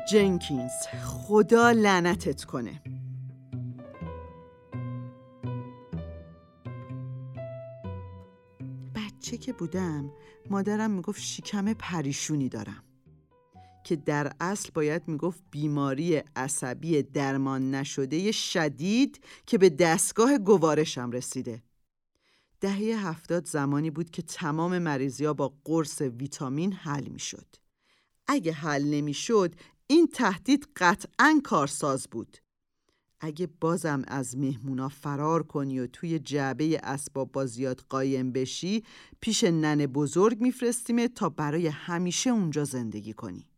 جنکینز، خدا لعنتت کنه. بچه که بودم مادرم میگفت شکم پریشونی دارم که در اصل باید میگفت بیماری عصبی درمان نشده شدید که به دستگاه گوارشم رسیده. دهه 70 زمانی بود که تمام مریضی‌ها با قرص ویتامین حل میشد. اگه حل نمیشد این تهدید قطعاً کارساز بود. اگه بازم از مهمونا فرار کنی و توی جعبه اسباب بازیات قایم بشی، پیش ننه بزرگ میفرستیمت تا برای همیشه اونجا زندگی کنی.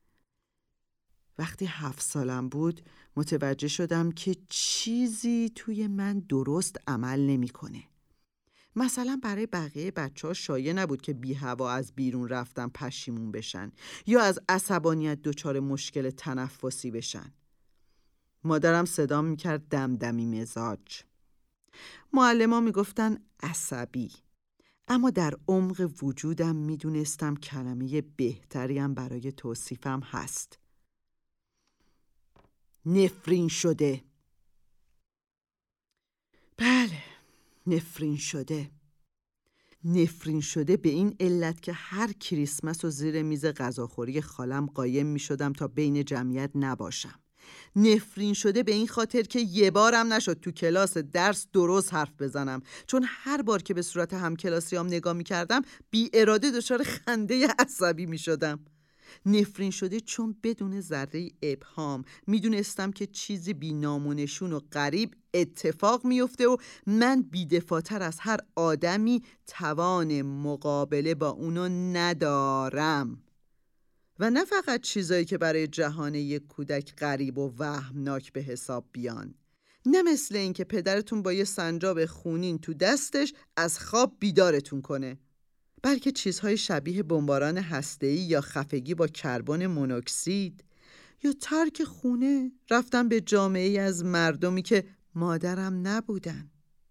وقتی 7 سالم بود متوجه شدم که چیزی توی من درست عمل نمیکنه. مثلا برای بقیه بچه‌ها شایع نبود که بی هوا از بیرون رفتن پشیمون بشن یا از عصبانیت دچار مشکل تنفسی بشن. مادرم صدام میکرد دمدمی مزاج. معلم‌ها میگفتن عصبی. اما در عمق وجودم میدونستم کلمه بهتری هم برای توصیفم هست. نفرین شده. بله، نفرین شده. نفرین شده به این علت که هر کریسمس و زیر میز غذاخوری خالم قایم می شدم تا بین جمعیت نباشم. نفرین شده به این خاطر که یه بارم نشد تو کلاس درس درست حرف بزنم، چون هر بار که به صورت همکلاسیام نگاه می کردم بی اراده دچار خنده عصبی می شدم. نفرین شده چون بدون ذره ابهام میدونستم که چیزی بی نام و نشون و غریب اتفاق میفته و من بی‌دفاع‌تر از هر آدمی توان مقابله با اونو ندارم. و نه فقط چیزایی که برای جهان یک کودک غریب و وهمناک به حساب بیان. نه مثل این که پدرتون با یه سنجاب خونین تو دستش از خواب بیدارتون کنه، بلکه چیزهای شبیه بمباران هسته‌ای یا خفگی با کربن مونوکسید یا ترک خونه، رفتن به جامعه‌ای از مردمی که مادرم نبودن.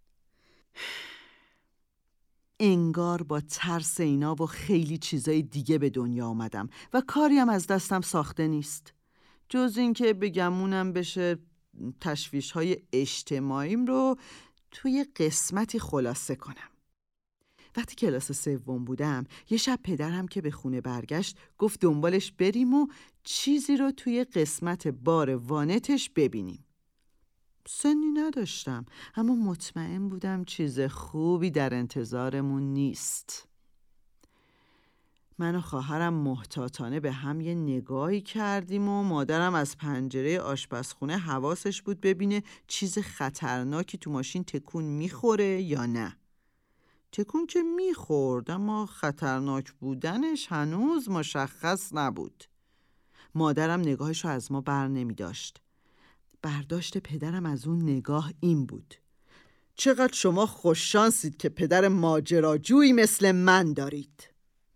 انگار با ترس اینا و خیلی چیزای دیگه به دنیا آمدم و کاریم از دستم ساخته نیست، جز این که بگمونم بشه تشویش‌های اجتماعیم رو توی قسمتی خلاصه کنم. وقتی کلاس 3 بودم یه شب پدرم که به خونه برگشت گفت دنبالش بریم و چیزی رو توی قسمت بار وانتش ببینیم. سنی نداشتم اما مطمئن بودم چیز خوبی در انتظارمون نیست. من و خواهرم محتاطانه به هم یه نگاهی کردیم و مادرم از پنجره آشپزخونه حواسش بود ببینه چیز خطرناکی تو ماشین تکون میخوره یا نه. تکون که میخورد اما خطرناک بودنش هنوز مشخص نبود. مادرم نگاهش رو از ما بر نمی داشت. برداشت پدرم از اون نگاه این بود: چقدر شما خوششانسید که پدر ماجراجویی مثل من دارید.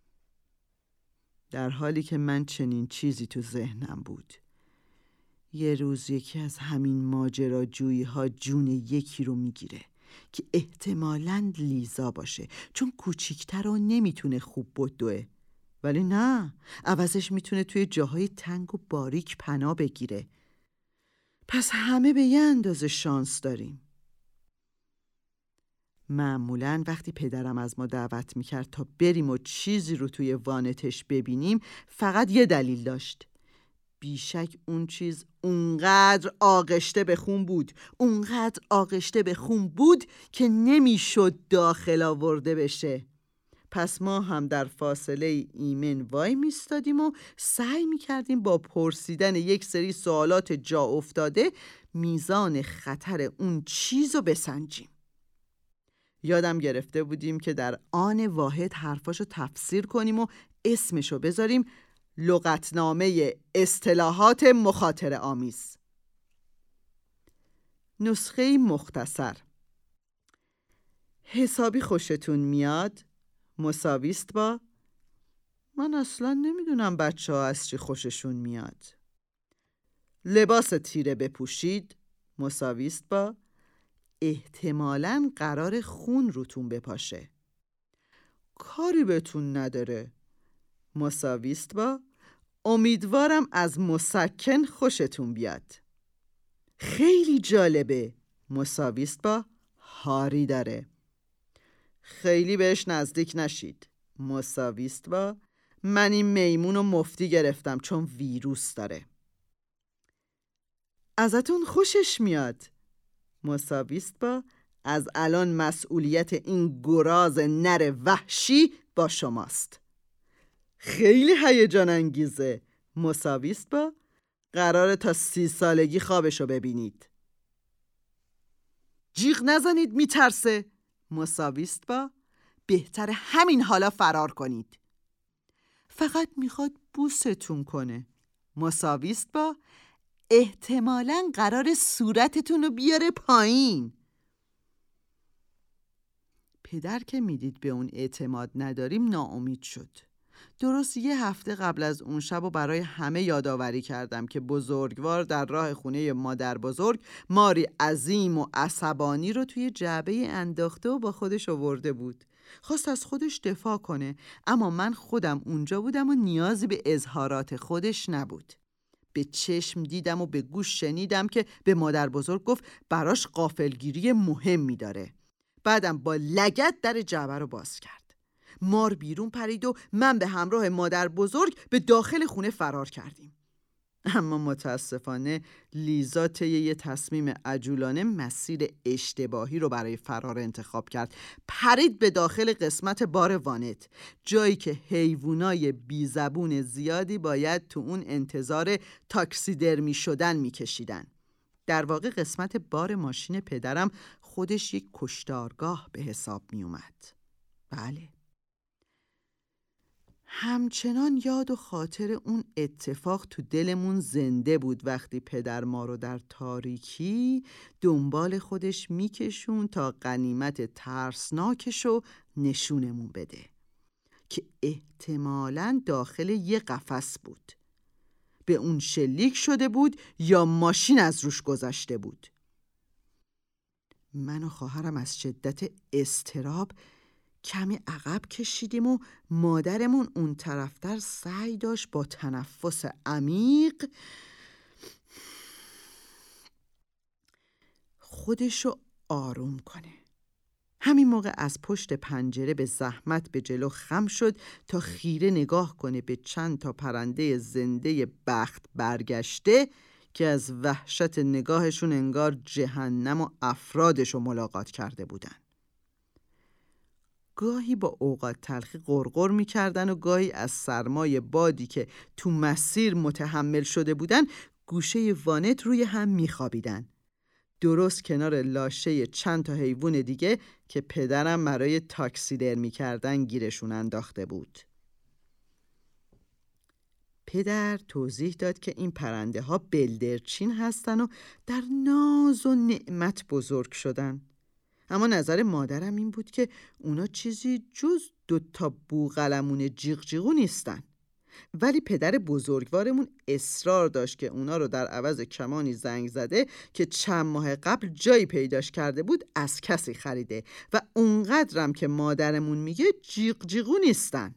در حالی که من چنین چیزی تو ذهنم بود. یه روز یکی از همین ماجراجویی ها جون یکی رو میگیره که احتمالاً لیزا باشه، چون کوچیکتر و نمیتونه خوب بدوه، ولی نه، عوضش میتونه توی جاهای تنگ و باریک پناه بگیره. پس همه به یه اندازه شانس داریم. معمولاً وقتی پدرم از ما دعوت میکرد تا بریم و چیزی رو توی وانتش ببینیم فقط یه دلیل داشت. بیشک اون چیز اونقدر آغشته به خون بود، اونقدر آغشته به خون بود که نمیشد داخل آورده بشه. پس ما هم در فاصله ایمن وای میستادیم و سعی میکردیم با پرسیدن یک سری سوالات جا افتاده میزان خطر اون چیز رو بسنجیم. یادم گرفته بودیم که در آن واحد حرفاشو تفسیر کنیم و اسمشو بذاریم لغتنامه اصطلاحات مخاطره آمیز. نسخه مختصر: حسابی خوشتون میاد مساویست با من اصلا نمیدونم بچه ها از چی خوششون میاد. لباس تیره بپوشید مساویست با احتمالاً قرار خون روتون بپاشه. کاری بهتون نداره مساویست با امیدوارم از مسکن خوشتون بیاد. خیلی جالبه. مساویست با هاری داره. خیلی بهش نزدیک نشید. مساویست با من این میمون رو مفتی گرفتم چون ویروس داره. ازتون خوشش میاد. مساویست با از الان مسئولیت این گراز نر وحشی با شماست. خیلی هیجان انگیزه. مساویست با قراره تا 30 سالگی خوابشو ببینید. جیغ نزنید میترسه. مساویست با بهتر همین حالا فرار کنید. فقط میخواد بوستون کنه. مساویست با احتمالاً قرار صورتتون رو بیاره پایین. پدر که میدید به اون اعتماد نداریم ناامید شد. درست 1 هفته قبل از اون شب و برای همه یادآوری کردم که بزرگوار در راه خونه مادر بزرگ ماری عظیم و عصبانی رو توی جعبه انداخته و با خودش آورده بود. خواست از خودش دفاع کنه، اما من خودم اونجا بودم و نیازی به اظهارات خودش نبود. به چشم دیدم و به گوش شنیدم که به مادر بزرگ گفت براش غافلگیری مهمی داره. بعدم با لگد در جعبه رو باز کرد. مار بیرون پرید و من به همراه مادر بزرگ به داخل خونه فرار کردیم. اما متاسفانه لیزا طی یه تصمیم عجولانه مسیر اشتباهی رو برای فرار انتخاب کرد. پرید به داخل قسمت بار وانت، جایی که حیوانای بیزبون زیادی باید تو اون انتظار تاکسیدرمی شدن میکشیدن. در واقع قسمت بار ماشین پدرم خودش یک کشتارگاه به حساب می اومد. بله. همچنان یاد و خاطر اون اتفاق تو دلمون زنده بود وقتی پدر ما رو در تاریکی دنبال خودش میکشون تا غنیمت ترسناکشو نشونمون بده که احتمالاً داخل یه قفس بود. به اون شلیک شده بود یا ماشین از روش گذشته بود. من و خواهرم از شدت اضطراب کمی عقب کشیدیم و مادرمون اون طرفتر سعی داشت با تنفس عمیق خودشو آروم کنه. همین موقع از پشت پنجره به زحمت به جلو خم شد تا خیره نگاه کنه به چند تا پرنده زنده بخت برگشته که از وحشت نگاهشون انگار جهنم و افرادشو ملاقات کرده بودن. گاهی با اوقات تلخی غرغر می‌کردن و گاهی از سرمای بادی که تو مسیر متحمل شده بودن گوشه وانت روی هم می‌خوابیدن. درست کنار لاشه چند تا حیوان دیگه که پدرم برای تاکسیدرمی کردن گیرشون انداخته بود. پدر توضیح داد که این پرنده ها بلدرچین هستن و در ناز و نعمت بزرگ شدن. اما نظر مادرم این بود که اونا چیزی جز 2 تا بوقلمون جیغ جیغو نیستن. ولی پدر بزرگوارمون اصرار داشت که اونا رو در عوض کمانی زنگ زده که چند ماه قبل جایی پیداش کرده بود از کسی خریده و اونقدرم که مادرمون میگه جیغ جیغو نیستن.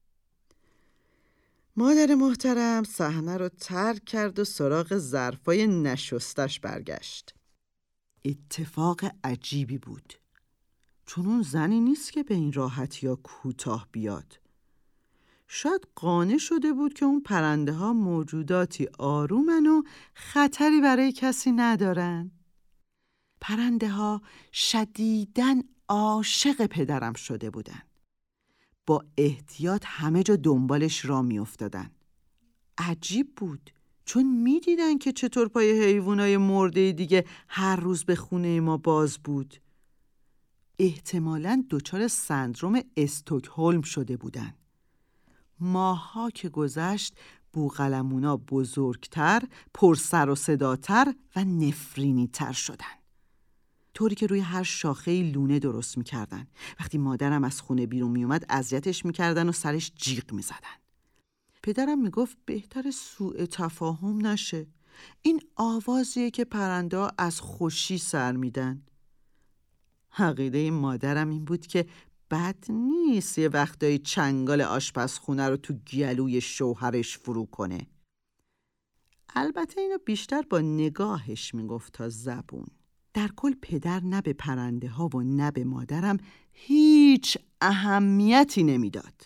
مادر محترم صحنه رو ترک کرد و سراغ ظرفای نشستش برگشت. اتفاق عجیبی بود، چون اون زنی نیست که به این راحتی یا کوتاه بیاد. شاید قانع شده بود که اون پرنده ها موجوداتی آرومن و خطری برای کسی ندارن. پرنده ها شدیداً عاشق پدرم شده بودن. با احتیاط همه جا دنبالش را می افتادن. عجیب بود، چون می دیدن که چطور پای حیوانای مرده دیگه هر روز به خونه ما باز بود. احتمالاً دچار سندروم استکهلم شده بودن. ماه‌ها که گذشت بوقلمونا بزرگتر، پر سر و صداتر و نفرینی تر شدن، طوری که روی هر شاخه لونه درست میکردن. وقتی مادرم از خونه بیرون میومد اذیتش میکردن و سرش جیغ میزدن. پدرم میگفت بهتر سوء تفاهم نشه، این آوازیه که پرنده ها از خوشی سر میدن. عقیده مادرم این بود که بد نیست یه وقتایی چنگال آشپزخونه رو تو گلوی شوهرش فرو کنه. البته اینو بیشتر با نگاهش میگفت تا زبون. در کل پدر نه به پرنده ها و نه به مادرم هیچ اهمیتی نمیداد.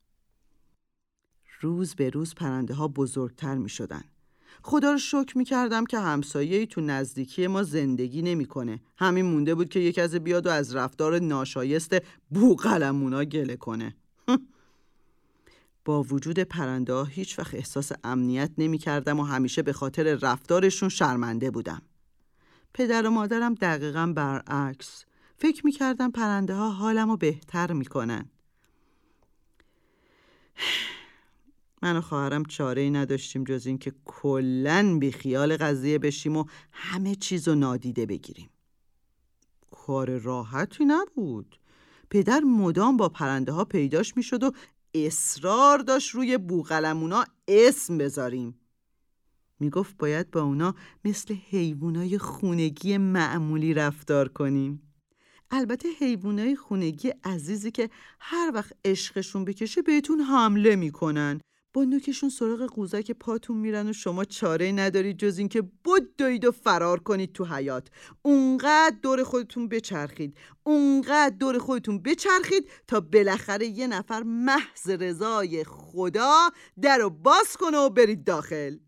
روز به روز پرنده ها بزرگتر می شدن. خدا رو شکر می کردم که همسایه‌ای تو نزدیکی ما زندگی نمی‌کنه. همین مونده بود که یک از بیاد و از رفتار ناشایست بوقلمونا گله کنه. با وجود پرنده ها هیچ وقت احساس امنیت نمی کردم و همیشه به خاطر رفتارشون شرمنده بودم. پدر و مادرم دقیقاً برعکس. فکر می کردم پرنده ها حالمو بهتر می کنن. من و خواهرم چاره‌ای نداشتیم جز این که کلاً بی خیال قضیه بشیم و همه چیزو نادیده بگیریم. کار راحتی نبود. پدر مدام با پرنده ها پیداش می شد و اصرار داشت روی بوقلمونا اسم بذاریم. می گفت باید با اونا مثل حیوانای خونگی معمولی رفتار کنیم. البته حیوانای خونگی عزیزی که هر وقت عشقشون بکشه بهتون حمله میکنن. با نوکشون سراغ قوزک پاتون میرن و شما چاره ندارید جز این که بدوید و فرار کنید تو حیاط. اونقدر دور خودتون بچرخید تا بالاخره یه نفر محض رضای خدا درو باز کنه و برید داخل.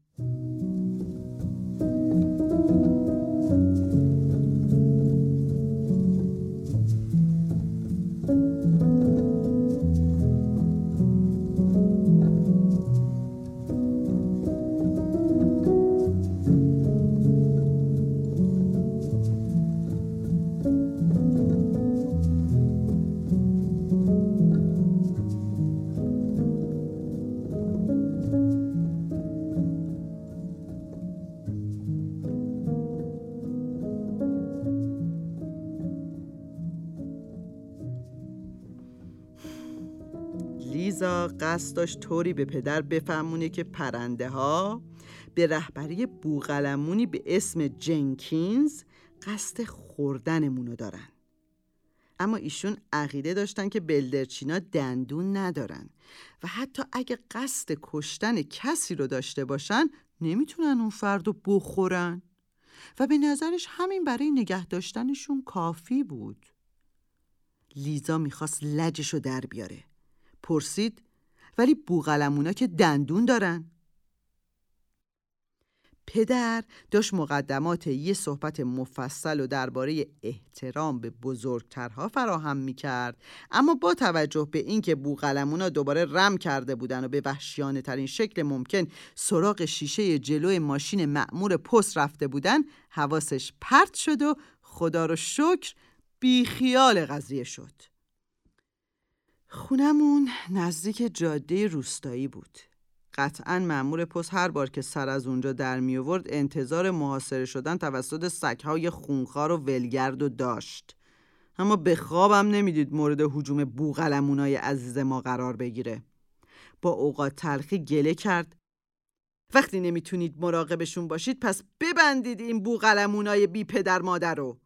لیزا قصد داشت طوری به پدر بفهمونه که پرنده ها به رهبری بوقلمونی به اسم جنکینز قصد خوردنمونو دارن. اما ایشون عقیده داشتن که بلدرچینا دندون ندارن و حتی اگه قصد کشتن کسی رو داشته باشن نمیتونن اون فردو بخورن و به نظرش همین برای نگه داشتنشون کافی بود. لیزا میخواست لجشو در بیاره. پرسید ولی بوقلمونا که دندون دارن؟ پدر داشت مقدمات یه صحبت مفصل و درباره احترام به بزرگترها فراهم می‌کرد، اما با توجه به اینکه بوقلمونا دوباره رم کرده بودن و به وحشیانه ترین شکل ممکن سراغ شیشه جلوی ماشین مأمور پست رفته بودن، حواسش پرت شد و خدا رو شکر بی خیال قضیه شد. خونمون نزدیک جاده روستایی بود. قطعاً مأمور پست هر بار که سر از اونجا در می آورد انتظار محاصره شدن توسط سگ‌های خونخوار و ولگرد و داشت. اما به خوابم نمیدید مورد هجوم بوقلمونای عزیز ما قرار بگیره. با اوقات تلخی گله کرد وقتی نمیتونید مراقبشون باشید پس ببندید این بوقلمونای بی پدر مادر رو.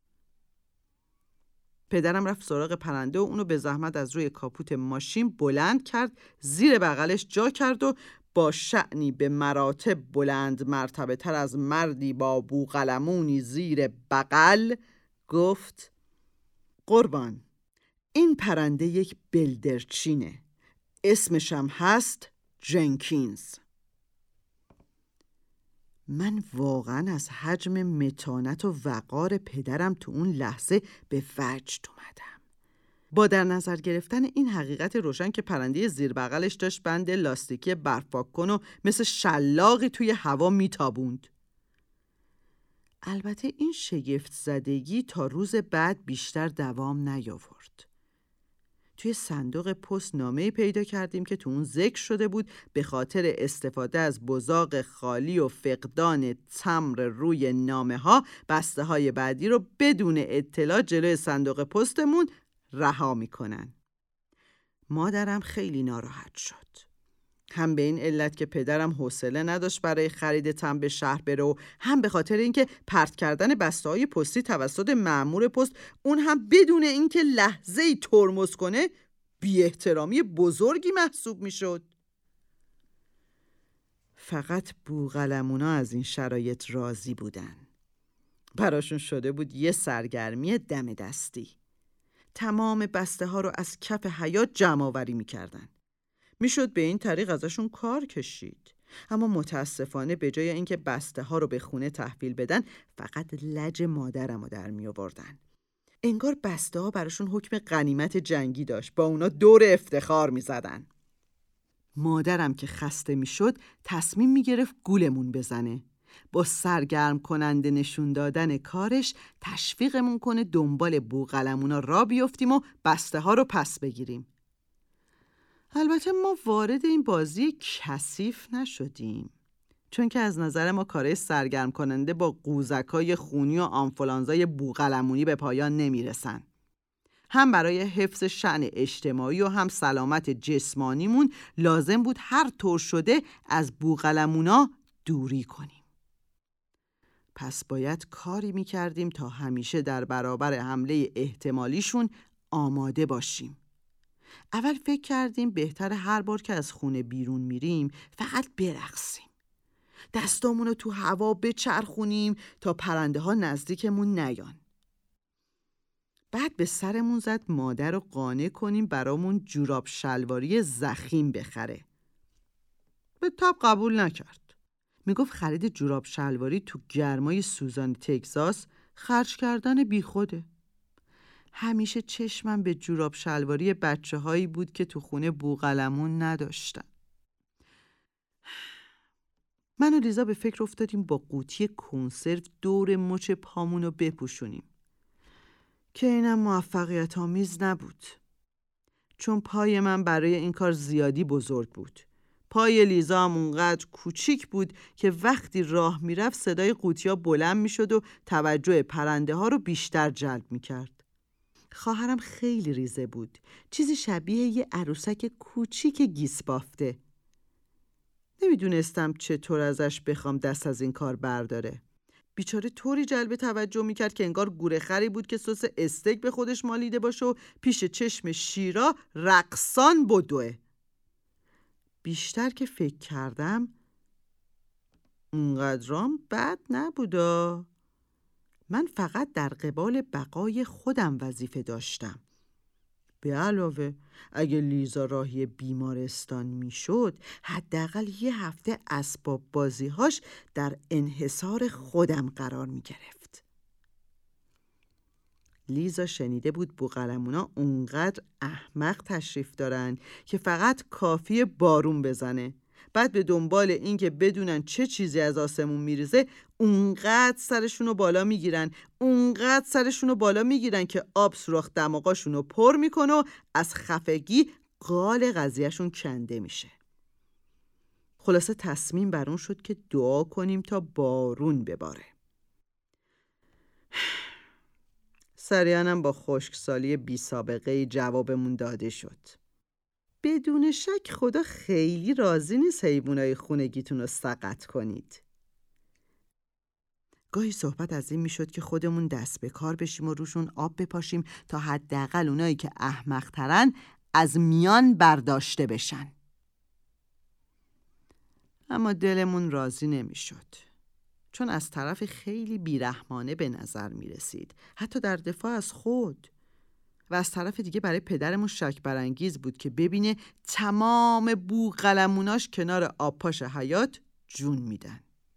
پدرم رفت سراغ پرنده و اونو به زحمت از روی کاپوت ماشین بلند کرد، زیر بغلش جا کرد و با شأنی به مراتب بلند مرتبه تر از مردی با بوقلمونی زیر بغل گفت قربان، این پرنده یک بلدرچینه، اسمشم هست جنکینز. من واقعا از حجم متانت و وقار پدرم تو اون لحظه به وجد اومدم. با در نظر گرفتن این حقیقت روشن که پرنده زیر بغلش داشت بند لاستیکی برفاک کن و مثل شلاقی توی هوا میتابوند. البته این شگفت زدگی تا روز بعد بیشتر دوام نیاورد. توی صندوق پست نامه‌ای پیدا کردیم که تو اون ذکر شده بود به خاطر استفاده از بزاق خالی و فقدان تمر روی نامه‌ها بسته‌های بعدی رو بدون اطلاع جلوی صندوق پستمون رها می‌کنن. مادرم خیلی ناراحت شد. هم به این علت که پدرم حوصله نداشت برای خرید تمبر به شهر بره و هم به خاطر اینکه پرت کردن بسته‌های پستی توسط مأمور پست، اون هم بدون اینکه لحظه‌ای ترمز کنه، بی احترامی بزرگی محسوب میشد. فقط بوقلمونا از این شرایط راضی بودن. براشون شده بود یه سرگرمی دم دستی. تمام بسته ها رو از کف حیاط جمع آوری میکردن. میشد به این طریق ازشون کار کشید. اما متاسفانه به جای اینکه بسته ها رو به خونه تحویل بدن، فقط لج مادرم رو در می آوردن. انگار بسته ها براشون حکم غنیمت جنگی داشت. با اونا دور افتخار می زدن. مادرم که خسته می شد تصمیم می گرفت گولمون بزنه. با سرگرم کننده نشون دادن کارش تشویقمون کنه دنبال بوقلمونا را بیفتیم و بسته ها رو پس بگیریم. البته ما وارد این بازی کثیف نشدیم، چون که از نظر ما کارهای سرگرم کننده با قوزکای خونی و آنفولانزای بوقلمونی به پایان نمیرسن. هم برای حفظ شأن اجتماعی و هم سلامت جسمانیمون لازم بود هر طور شده از بوقلمونا دوری کنیم. پس باید کاری میکردیم تا همیشه در برابر حمله احتمالیشون آماده باشیم. اول فکر کردیم بهتر هر بار که از خونه بیرون میریم فقط برقصیم. دستامونو تو هوا بچرخونیم تا پرنده ها نزدیکمون نیان. بعد به سرمون زد مادر رو قانع کنیم برامون جوراب شلواری ضخیم بخره. به تاب قبول نکرد. میگفت خرید جوراب شلواری تو گرمای سوزان تگزاس خرج کردن بیخوده. همیشه چشمم به جوراب شلواری بچه هایی بود که تو خونه بوقلمون نداشتن. من و لیزا به فکر افتادیم با قوطی کنسرو دور مچ پامونو بپوشونیم، که اینم موفقیت آمیز نبود، چون پای من برای این کار زیادی بزرگ بود. پای لیزا هم اونقدر کوچیک بود که وقتی راه میرفت صدای قوطی‌ها بلند میشد و توجه پرنده ها رو بیشتر جلب میکرد. خواهرم خیلی ریزه بود، چیزی شبیه یه عروسک کوچیک گیس بافته. نمیدونستم چطور ازش بخوام دست از این کار برداره. بیچاره طوری جلب توجه میکرد که انگار گورخری بود که سس استیک به خودش مالیده باشه و پیش چشم شیرا رقصان بدوه. بیشتر که فکر کردم اونقدرام بد نبودا. من فقط در قبال بقای خودم وظیفه داشتم. به علاوه اگه لیزا راهی بیمارستان میشد، حداقل یه هفته اسباب بازیهاش در انحصار خودم قرار میگرفت. لیزا شنیده بود بوقلمونا اونقدر احمق تشریف دارن که فقط کافیه بارون بزنه. بعد به دنبال این که بدونن چه چیزی از آسمون میریزه اونقدر سرشونو بالا میگیرن که آب سوراخ دماغاشونو پر میکنه و از خفگی قال قضیهشون کنده میشه. خلاصه تصمیم بر اون شد که دعا کنیم تا بارون بباره. سریعاً با خشکسالی بی سابقه جوابمون داده شد. بدون شک خدا خیلی راضی نیست حیوانای خونگیتون رو سقط کنید. گاهی صحبت از این میشد که خودمون دست به کار بشیم و روشون آب بپاشیم تا حداقل اونایی که احمق‌ترن از میان برداشته بشن. اما دلمون راضی نمیشد، چون از طرف خیلی بیرحمانه به نظر میرسید، حتی در دفاع از خود. و از طرف دیگه برای پدرمون شک برانگیز بود که ببینه تمام بوقلموناش کنار آبپاش حیاط جون میدن.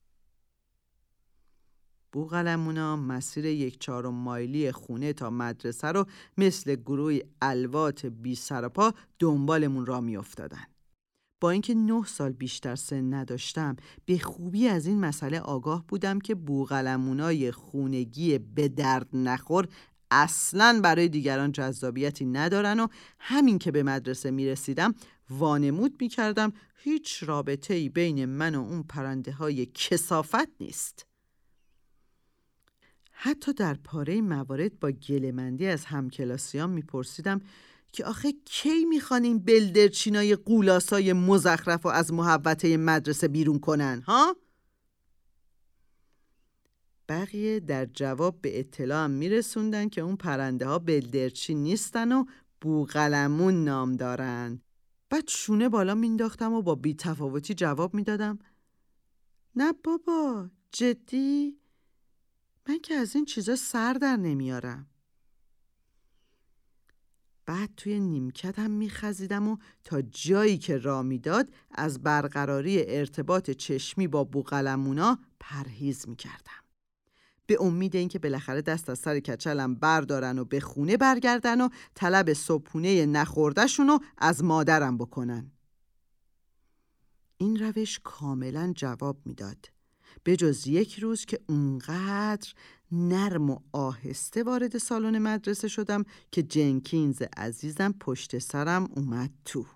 بوقلمونا مسیر 1/4 مایلی خونه تا مدرسه رو مثل گروهی الوات بی سر و پا دنبالمون را می افتادن. با اینکه 9 سال بیشتر سن نداشتم، به خوبی از این مسئله آگاه بودم که بوقلمونای خونگی به درد نخور اصلاً برای دیگران جذابیتی ندارن و همین که به مدرسه می رسیدم وانمود می کردم هیچ رابطه‌ای بین من و اون پرنده های کثافت نیست. حتی در پاره موارد با گله‌مندی از همکلاسیام میپرسیدم که آخه کی میخوان این بلدرچینای قولاسای مزخرف و از محوطه مدرسه بیرون کنن ها؟ بقیه در جواب به اطلاع میرسوندن که اون پرنده ها بلدرچین نیستن و بوقلمون نام دارن. بعد شونه بالا مینداختم و با بی‌تفاوتی جواب میدادم نه بابا، جدی؟ من که از این چیزا سر در نمیارم. بعد توی نیمکتم میخزیدم و تا جایی که راه میداد از برقراری ارتباط چشمی با بوقلمونا پرهیز میکردم، به امید اینکه بالاخره دست از سر کچلم بردارن و به خونه برگردن و طلب صبحونه نخورده‌شونو از مادرم بکنن. این روش کاملا جواب میداد، به جز یک روز که اونقدر نرم و آهسته وارد سالن مدرسه شدم که جنکینز عزیزم پشت سرم اومد تو.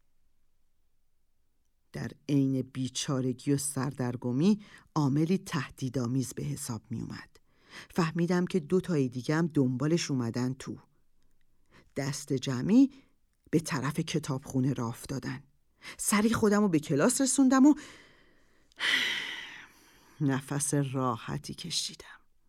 در عین بیچارگی و سردرگمی عاملی تهدیدآمیز به حساب می اومد. فهمیدم که 2 تای دیگه هم دنبالش اومدن تو. دست جمعی به طرف کتابخونه راه افتادن. سری خودم رو به کلاس رسوندم و نفس راحتی کشیدم.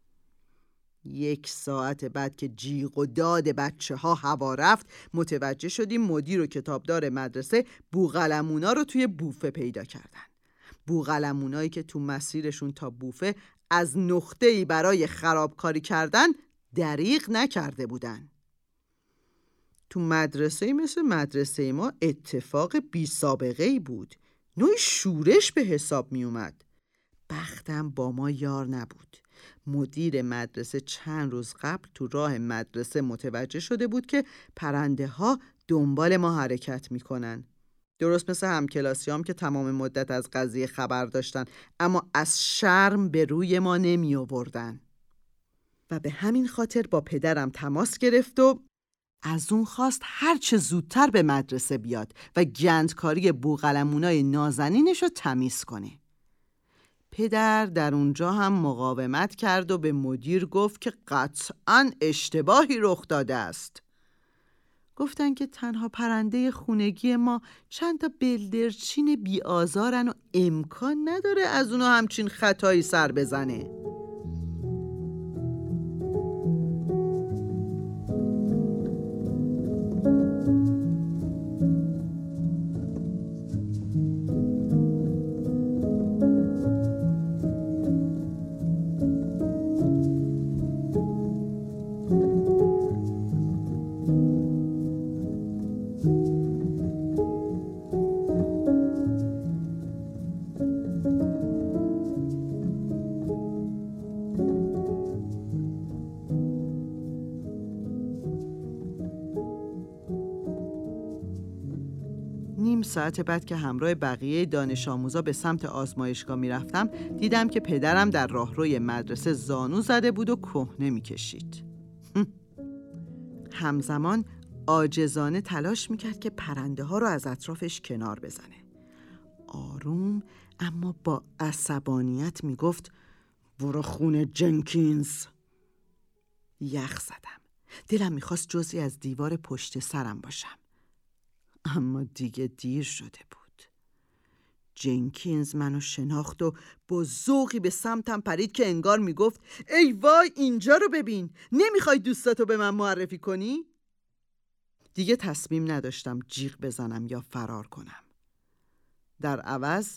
1 ساعت بعد که جیغ و داد بچه ها هوا رفت، متوجه شدیم مدیر و کتابدار مدرسه بوقلمونا رو توی بوفه پیدا کردن. بوقلمونایی که تو مسیرشون تا بوفه از نقطه‌ای برای خرابکاری کردن دریغ نکرده بودن. تو مدرسه‌ای مثل مدرسه ما اتفاق بی سابقه‌ای بود. نوعی شورش به حساب می اومد. بختم با ما یار نبود. مدیر مدرسه چند روز قبل تو راه مدرسه متوجه شده بود که پرنده ها دنبال ما حرکت میکنن. درست مثل همکلاسیام که تمام مدت از قضیه خبر داشتن اما از شرم به روی ما نمی آوردن. و به همین خاطر با پدرم تماس گرفت و از اون خواست هر چه زودتر به مدرسه بیاد و گندکاری بوقلمونای نازنینش رو تمیز کنه. پدر در اونجا هم مقاومت کرد و به مدیر گفت که قطعاً اشتباهی رخ داده است. گفتن که تنها پرنده خونگی ما چند تا بلدرچین بی آزارن و امکان نداره از اونا همچین خطایی سر بزنه. نیم ساعت بعد که همراه بقیه دانش آموزا به سمت آزمایشگاه می رفتم، دیدم که پدرم در راهروی مدرسه زانو زده بود و کهنه می کشید. همزمان عاجزانه تلاش می کرد که پرنده ها رو از اطرافش کنار بزنه. آروم اما با عصبانیت می گفت برو خونه جنکینز. یخ زدم. دلم می خواست جزئی از دیوار پشت سرم باشم. اما دیگه دیر شده بود. جنکینز منو شناخت و با ذوقی به سمتم پرید که انگار میگفت ای وای اینجا رو ببین، نمیخوای دوستاتو به من معرفی کنی؟ دیگه تصمیم نداشتم جیغ بزنم یا فرار کنم. در عوض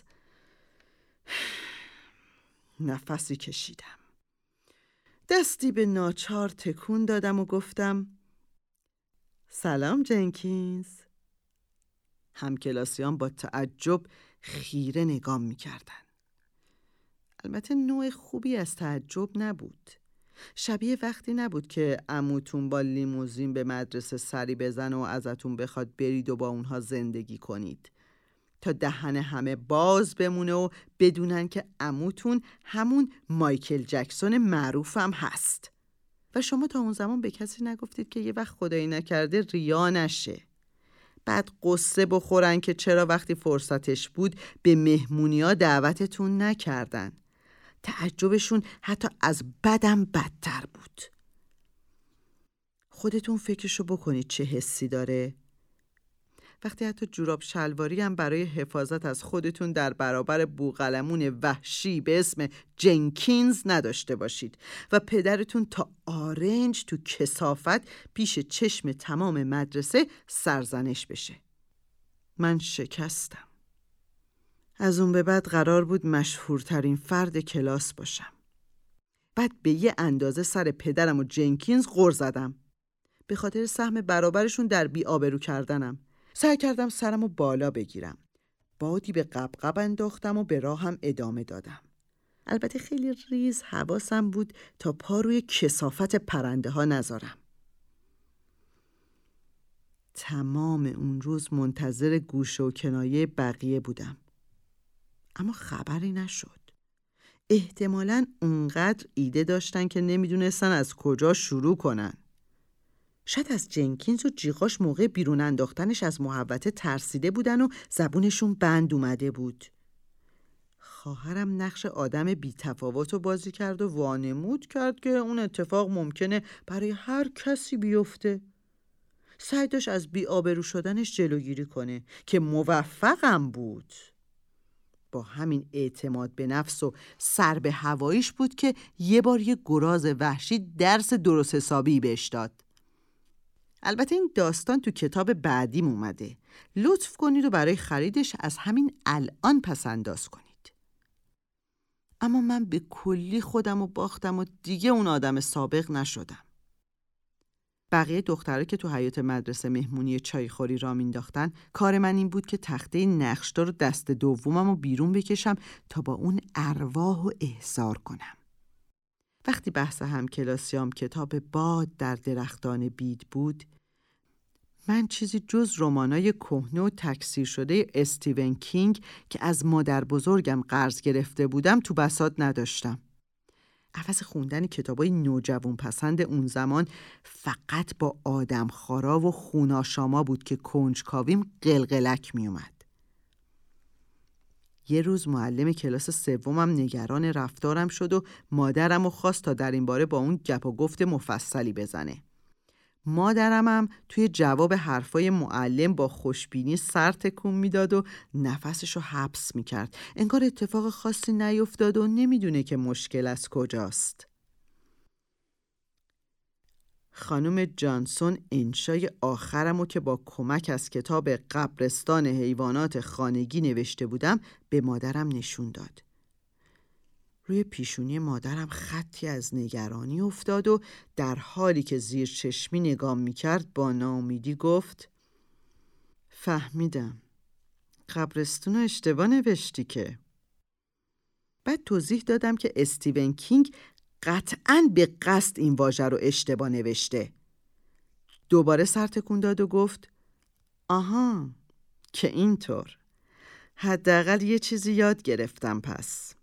نفسی کشیدم. دستی به ناچار تکون دادم و گفتم سلام جنکینز. همکلاسیان با تعجب خیره نگام می‌کردن. البته نوع خوبی از تعجب نبود. شبیه وقتی نبود که عموتون با لیموزین به مدرسه سری بزنه و ازتون بخواد برید و با اونها زندگی کنید تا دهن همه باز بمونه و بدونن که عموتون همون مایکل جکسون معروف هم هست و شما تا اون زمان به کسی نگفتید که یه وقت خدایی نکرده ریا نشه. بعد قصه بخورن که چرا وقتی فرصتش بود به مهمونی‌ها دعوتتون نکردن. تعجبشون حتی از بدم بدتر بود. خودتون فکرشو بکنید چه حسی داره. وقتی حتی جوراب شلواری هم برای حفاظت از خودتون در برابر بوقلمون وحشی به اسم جنکینز نداشته باشید و پدرتون تا آرنج تو کثافت پیش چشم تمام مدرسه سرزنش بشه. من شکستم. از اون به بعد قرار بود مشهورترین فرد کلاس باشم. بعد به یه اندازه سر پدرم و جنکینز غر زدم. به خاطر سهم برابرشون در بی‌آبرو کردنم. سعی کردم سرمو بالا بگیرم. بادی به قبقب انداختم و به راهم ادامه دادم. البته خیلی ریز حواسم بود تا پا روی کثافت پرنده ها نذارم. تمام اون روز منتظر گوشه و کنایه بقیه بودم. اما خبری نشد. احتمالاً اونقدر ایده داشتن که نمیدونستن از کجا شروع کنن. شاید از جنکینز و جیغاش موقع بیرون انداختنش از محوطه ترسیده بودن و زبونشون بند اومده بود. خواهرم نقش آدم بی‌تفاوت رو بازی کرد و وانمود کرد که اون اتفاق ممکنه برای هر کسی بیفته. سعی داشت از بی‌آبرو شدنش جلوگیری کنه که موفقم بود. با همین اعتماد به نفس و سر به هواییش بود که یه بار یه گراز وحشی درس درست حسابی بهش داد. البته این داستان تو کتاب بعدیم اومده. لطف کنید و برای خریدش از همین الان پس انداز کنید. اما من به کلی خودم رو باختم و دیگه اون آدم سابق نشدم. بقیه دخترها که تو حیاط مدرسه مهمونی چایخوری را مینداختن، کار من این بود که تخته نقشدار و دست دومم رو بیرون بکشم تا با اون ارواح رو احضار کنم. وقتی بحث همکلاسیام کتاب باد در درختان بید بود، من چیزی جز رمانای کهنه و تکثیر شده استیون کینگ که از مادر بزرگم قرض گرفته بودم تو بساط نداشتم. عوض خوندن کتابای نوجوان پسند اون زمان فقط با آدم خارا و خوناشاما بود که کنجکاویم قلقلک می اومد. یه روز معلم کلاس سومم نگران رفتارم شد و مادرمو خواست تا در این باره با اون گپ و گفت مفصلی بزنه. مادرم هم توی جواب حرفای معلم با خوشبینی سر تکون میداد و نفسشو حبس میکرد. انگار اتفاق خاصی نیفتاد و نمیدونه که مشکل از کجاست. خانم جانسون انشای آخرمو که با کمک از کتاب قبرستان حیوانات خانگی نوشته بودم به مادرم نشون داد. روی پیشونی مادرم خطی از نگرانی افتاد و در حالی که زیر چشمی نگام میکرد با ناامیدی گفت: فهمیدم، قبرستون اشتباه نوشتی که. بعد توضیح دادم که استیون کینگ قطعاً به قصد این واژه رو اشتباه نوشته. دوباره سر تکون داد و گفت: آها، که اینطور. حداقل یه چیزی یاد گرفتم پس.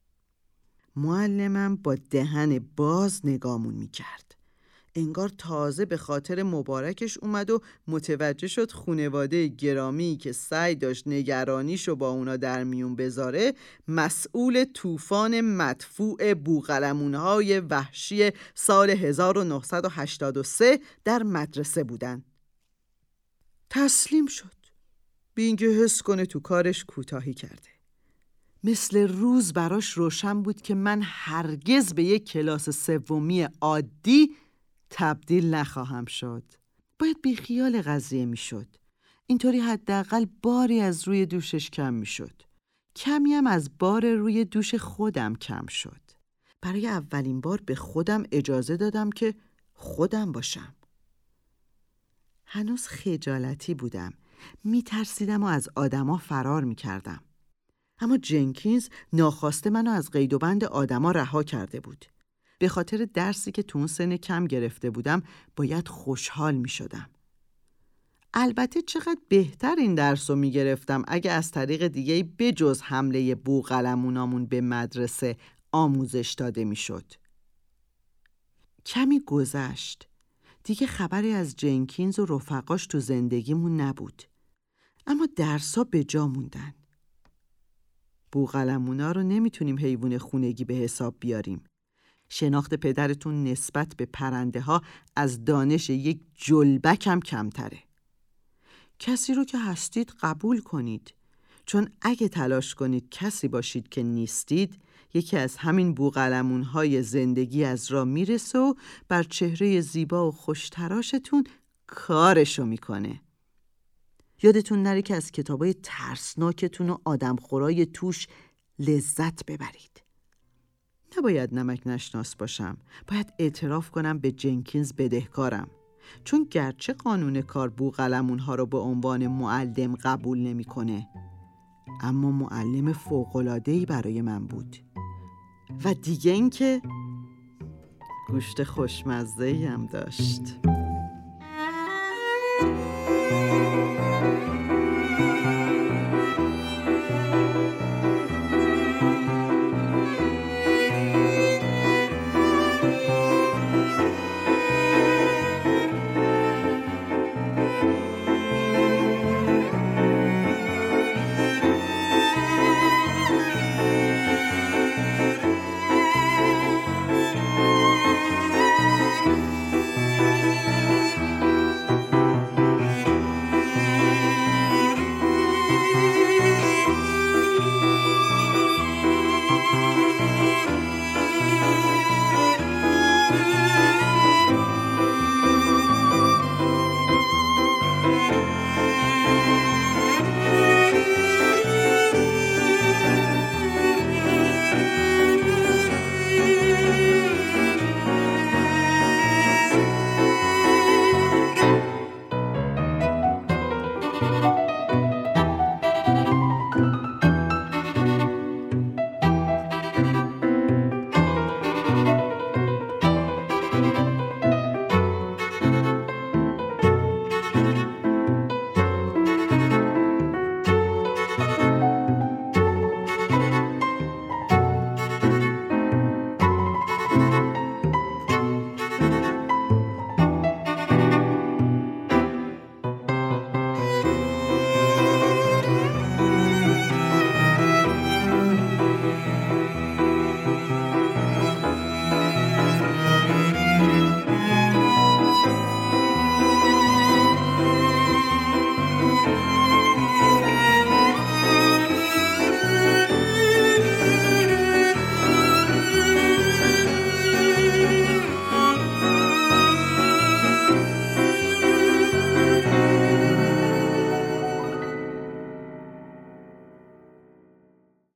معلمم با دهن باز نگامون میکرد. انگار تازه به خاطر مبارکش اومد و متوجه شد خونواده گرامی که سعی داشت نگرانیشو با اونا در میون بذاره مسئول طوفان مدفوع بوقلمونهای وحشی سال 1983 در مدرسه بودن. تسلیم شد. بی اینکه حس کنه تو کارش کوتاهی کرده. مثل روز براش روشن بود که من هرگز به یک کلاس سومی عادی تبدیل نخواهم شد. باید بی خیال قضیه می شد. اینطوری حداقل باری از روی دوشش کم می شد. کمی هم از بار روی دوش خودم کم شد. برای اولین بار به خودم اجازه دادم که خودم باشم. هنوز خجالتی بودم. می ترسیدم و از آدما فرار می کردم. اما جنکینز ناخواسته منو از قید و بند آدما رها کرده بود. به خاطر درسی که تو اون سن کم گرفته بودم باید خوشحال می شدم. البته چقدر بهتر این درس رو می گرفتم اگه از طریق دیگه بجز حمله بوقلمونامون به مدرسه آموزش داده می شد. کمی گذشت. دیگه خبری از جنکینز و رفقاش تو زندگیمون نبود. اما درسا به جا موندن. بوقلمونا رو نمیتونیم حیوان خونگی به حساب بیاریم. شناخت پدرتون نسبت به پرنده ها از دانش یک جلبک هم کمتره. کسی رو که هستید قبول کنید، چون اگه تلاش کنید کسی باشید که نیستید، یکی از همین بوقلمون‌های زندگی از راه میرسه و بر چهره زیبا و خوشتراشتون کارشو میکنه. یادتون نره که از کتابای ترسناکتون و آدمخورای توش لذت ببرید. نباید نمک نشناس باشم، باید اعتراف کنم به جنکینز بدهکارم، چون گرچه قانون کار بوقلمون‌ها رو به عنوان معلم قبول نمی‌کنه، اما معلم فوق‌العاده‌ای برای من بود. و دیگه این که گوشت خوشمزه‌ای هم داشت.